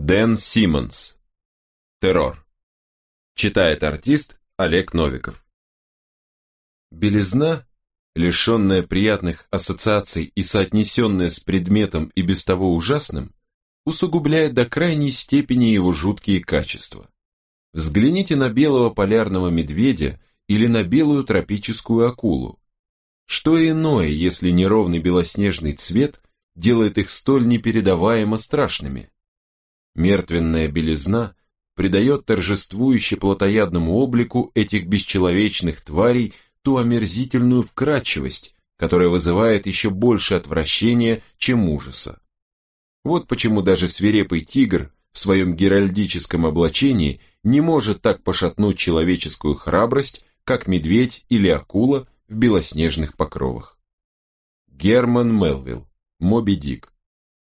Дэн Симмонс. Террор. Читает артист Олег Новиков. Белизна, лишенная приятных ассоциаций и соотнесенная с предметом и без того ужасным, усугубляет до крайней степени его жуткие качества. Взгляните на белого полярного медведя или на белую тропическую акулу. Что иное, если неровный белоснежный цвет делает их столь непередаваемо страшными? Мертвенная белизна придает торжествующе плотоядному облику этих бесчеловечных тварей ту омерзительную вкрадчивость, которая вызывает еще больше отвращения, чем ужаса. Вот почему даже свирепый тигр в своем геральдическом облачении не может так пошатнуть человеческую храбрость, как медведь или акула в белоснежных покровах. Герман Мелвилл. Моби Дик.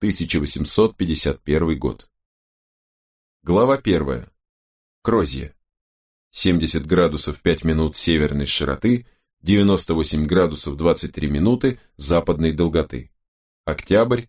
1851 год. Глава 1. Крозье. 70 градусов 5 минут северной широты, 98 градусов 23 минуты западной долготы. Октябрь,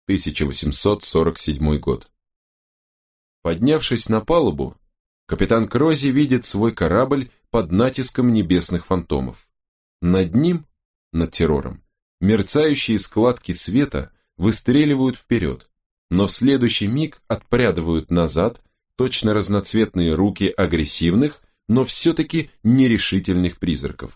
1847 год. Поднявшись на палубу, капитан Крози видит свой корабль под натиском небесных фантомов. Над ним, над террором, мерцающие складки света выстреливают вперед, но в следующий миг отпрядывают назад точно разноцветные руки агрессивных, но все-таки нерешительных призраков.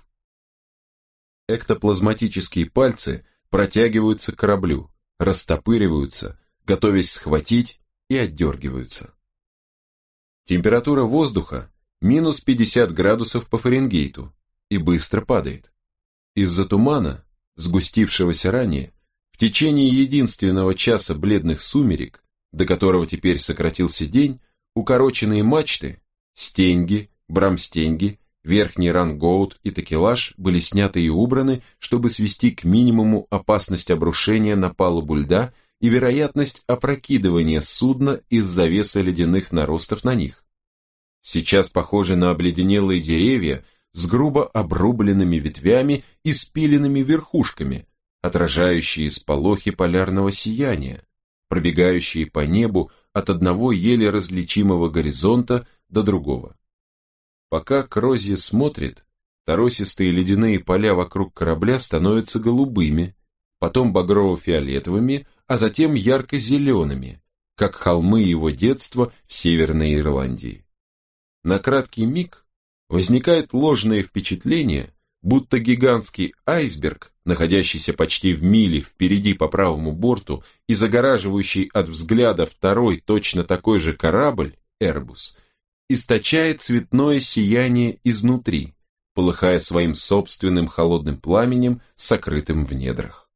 Эктоплазматические пальцы протягиваются к кораблю, растопыриваются, готовясь схватить, и отдергиваются. Температура воздуха минус 50 градусов по Фаренгейту и быстро падает. Из-за тумана, сгустившегося ранее, в течение единственного часа бледных сумерек, до которого теперь сократился день, укороченные мачты, стеньги, брамстеньги, верхний рангоут и такелаж были сняты и убраны, чтобы свести к минимуму опасность обрушения на палубу льда и вероятность опрокидывания судна из-за веса ледяных наростов на них. Сейчас похожи на обледенелые деревья с грубо обрубленными ветвями и спиленными верхушками, отражающие сполохи полярного сияния, пробегающие по небу от одного еле различимого горизонта до другого. Пока Крозье смотрит, торосистые ледяные поля вокруг корабля становятся голубыми, потом багрово-фиолетовыми, а затем ярко-зелеными, как холмы его детства в Северной Ирландии. На краткий миг возникает ложное впечатление, будто гигантский айсберг, находящийся почти в миле впереди по правому борту и загораживающий от взгляда второй точно такой же корабль, Эрбус, источает цветное сияние изнутри, полыхая своим собственным холодным пламенем, сокрытым в недрах.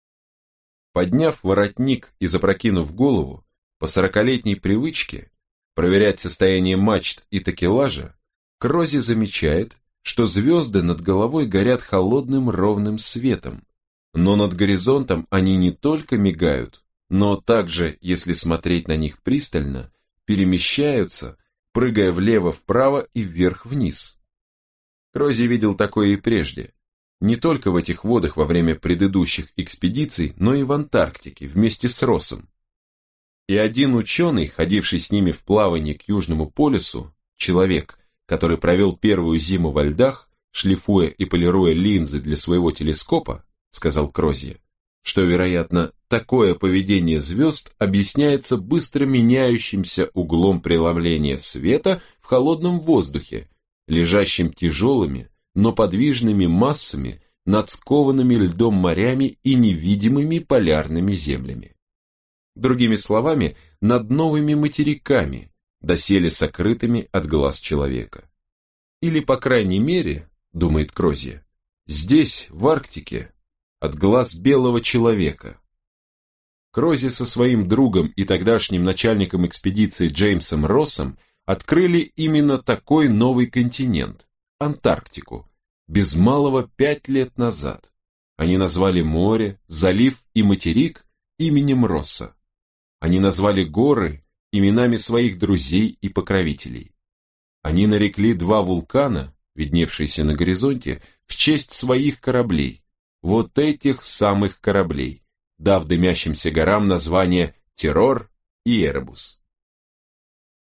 Подняв воротник и запрокинув голову, по 40-летней привычке проверять состояние мачт и такелажа, Крози замечает, что звезды над головой горят холодным ровным светом, но над горизонтом они не только мигают, но также, если смотреть на них пристально, перемещаются, прыгая влево-вправо и вверх-вниз. Крози видел такое и прежде, не только в этих водах во время предыдущих экспедиций, но и в Антарктике вместе с Россом. И один ученый, ходивший с ними в плавание к Южному полюсу, человек, который провел первую зиму во льдах, шлифуя и полируя линзы для своего телескопа, сказал Крозье, что, вероятно, такое поведение звезд объясняется быстро меняющимся углом преломления света в холодном воздухе, лежащим тяжелыми, но подвижными массами над скованными льдом морями и невидимыми полярными землями. Другими словами, над новыми материками, доселе сокрытыми от глаз человека. Или, по крайней мере, думает Крозье, здесь, в Арктике, от глаз белого человека. Крозье со своим другом и тогдашним начальником экспедиции Джеймсом Россом открыли именно такой новый континент, Антарктику, без малого 5 лет назад. Они назвали море, залив и материк именем Росса. Они назвали горы именами своих друзей и покровителей. Они нарекли 2 вулкана, видневшиеся на горизонте, в честь своих кораблей, вот этих самых кораблей, дав дымящимся горам название Террор и Эребус.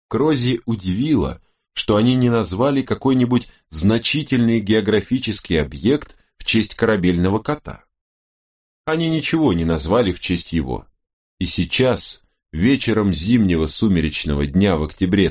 Крози удивило, что они не назвали какой-нибудь значительный географический объект в честь корабельного кота. Они ничего не назвали в честь его. И сейчас, вечером зимнего сумеречного дня в октябре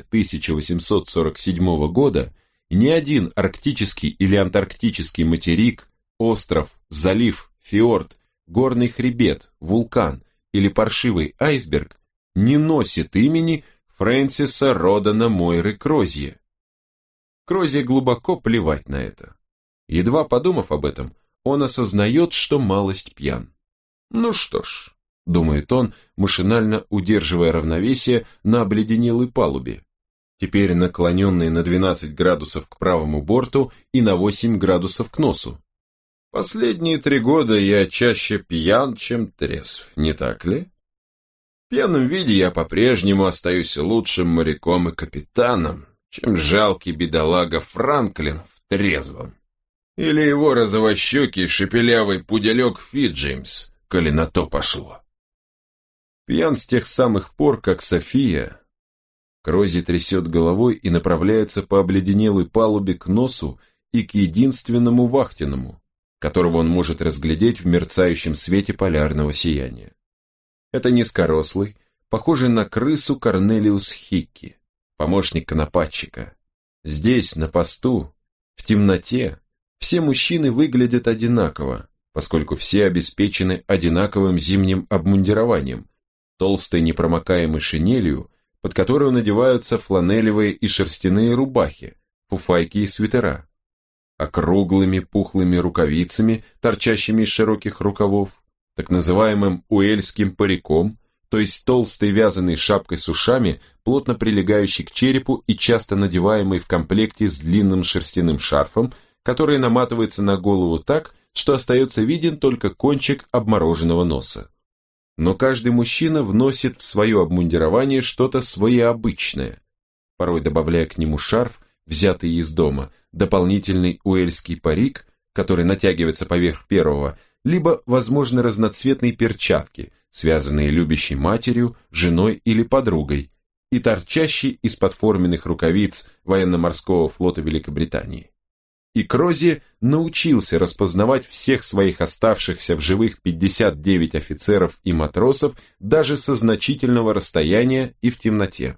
1847 года, ни один арктический или антарктический материк, остров, залив, фьорд, горный хребет, вулкан или паршивый айсберг не носит имени Фрэнсиса Родана Мойры Крозье. Крозье глубоко плевать на это. Едва подумав об этом, он осознает, что малость пьян. Ну что ж, думает он, машинально удерживая равновесие на обледенелой палубе, теперь наклоненной на 12 градусов к правому борту и на 8 градусов к носу. Последние 3 года я чаще пьян, чем трезв, не так ли? В пьяном виде я по-прежнему остаюсь лучшим моряком и капитаном, чем жалкий бедолага Франклин в трезвом. Или его розовощекий шепелявый пуделек Фиджеймс, коли на то пошло. Пьян с тех самых пор, как София... Крози трясет головой и направляется по обледенелой палубе к носу и к единственному вахтенному, которого он может разглядеть в мерцающем свете полярного сияния. Это низкорослый, похожий на крысу Корнелиус Хикки, помощник конопатчика. Здесь, на посту, в темноте, все мужчины выглядят одинаково, поскольку все обеспечены одинаковым зимним обмундированием, толстой непромокаемой шинелью, под которую надеваются фланелевые и шерстяные рубахи, фуфайки и свитера, округлыми пухлыми рукавицами, торчащими из широких рукавов, так называемым уэльским париком, то есть толстой вязаной шапкой с ушами, плотно прилегающей к черепу и часто надеваемой в комплекте с длинным шерстяным шарфом, который наматывается на голову так, что остается виден только кончик обмороженного носа. Но каждый мужчина вносит в свое обмундирование что-то своеобычное, порой добавляя к нему шарф, взятый из дома, дополнительный уэльский парик, который натягивается поверх первого, либо, возможно, разноцветные перчатки, связанные любящей матерью, женой или подругой, и торчащие из-под форменных рукавиц военно-морского флота Великобритании. И Крози научился распознавать всех своих оставшихся в живых 59 офицеров и матросов даже со значительного расстояния и в темноте.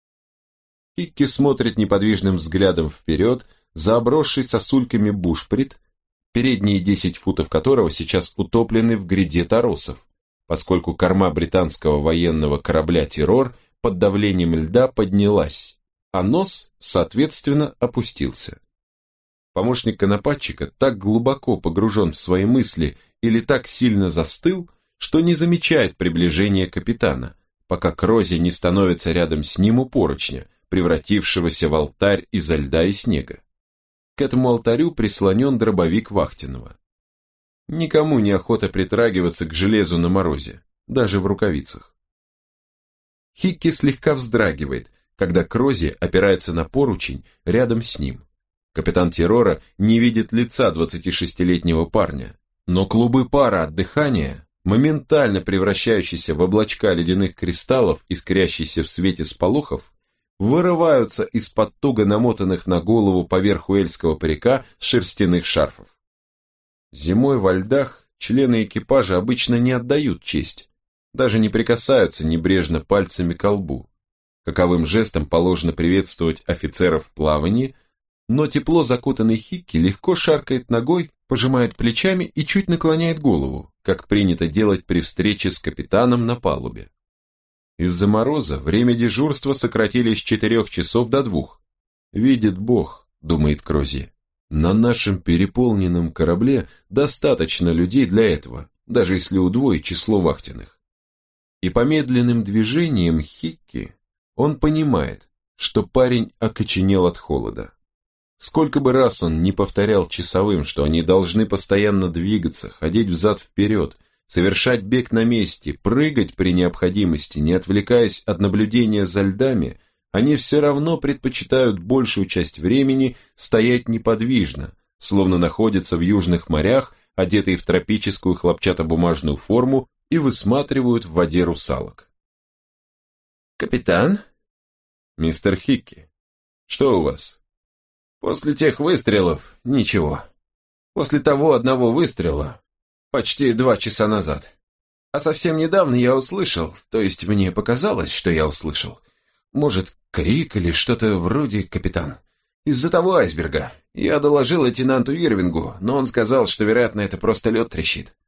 Хикки смотрит неподвижным взглядом вперед за обросший сосульками бушприт, передние 10 футов которого сейчас утоплены в гряде торосов, поскольку корма британского военного корабля «Террор» под давлением льда поднялась, а нос, соответственно, опустился. Помощник конопатчика так глубоко погружен в свои мысли или так сильно застыл, что не замечает приближения капитана, пока Крози не становится рядом с ним у поручня, превратившегося в алтарь изо льда и снега. К этому алтарю прислонен дробовик вахтенного. Никому не охота притрагиваться к железу на морозе, даже в рукавицах. Хикки слегка вздрагивает, когда Крози опирается на поручень рядом с ним. Капитан Террора не видит лица 26-летнего парня, но клубы пара от дыхания, моментально превращающиеся в облачка ледяных кристаллов, искрящиеся в свете сполохов, вырываются из-под туго намотанных на голову поверх уэльского парика шерстяных шарфов. Зимой во льдах члены экипажа обычно не отдают честь, даже не прикасаются небрежно пальцами к лбу. Каковым жестом положено приветствовать офицеров в плавании, но тепло закутанный Хикки легко шаркает ногой, пожимает плечами и чуть наклоняет голову, как принято делать при встрече с капитаном на палубе. Из-за мороза время дежурства сократили с 4 часов до 2. «Видит Бог», — думает Крози, — «на нашем переполненном корабле достаточно людей для этого, даже если удвоить число вахтенных». И по медленным движениям Хикки он понимает, что парень окоченел от холода. Сколько бы раз он не повторял часовым, что они должны постоянно двигаться, ходить взад-вперед, совершать бег на месте, прыгать при необходимости, не отвлекаясь от наблюдения за льдами, они все равно предпочитают большую часть времени стоять неподвижно, словно находятся в южных морях, одетые в тропическую хлопчатобумажную форму, и высматривают в воде русалок. «Капитан?» Мистер Хикки, что у вас? После тех выстрелов ничего. После того одного выстрела почти 2 часа назад. А совсем недавно я услышал, то есть мне показалось, что я услышал. Может, крик или что-то вроде «капитан». Из-за того айсберга. Я доложил лейтенанту Ирвингу, но он сказал, что, вероятно, это просто лед трещит.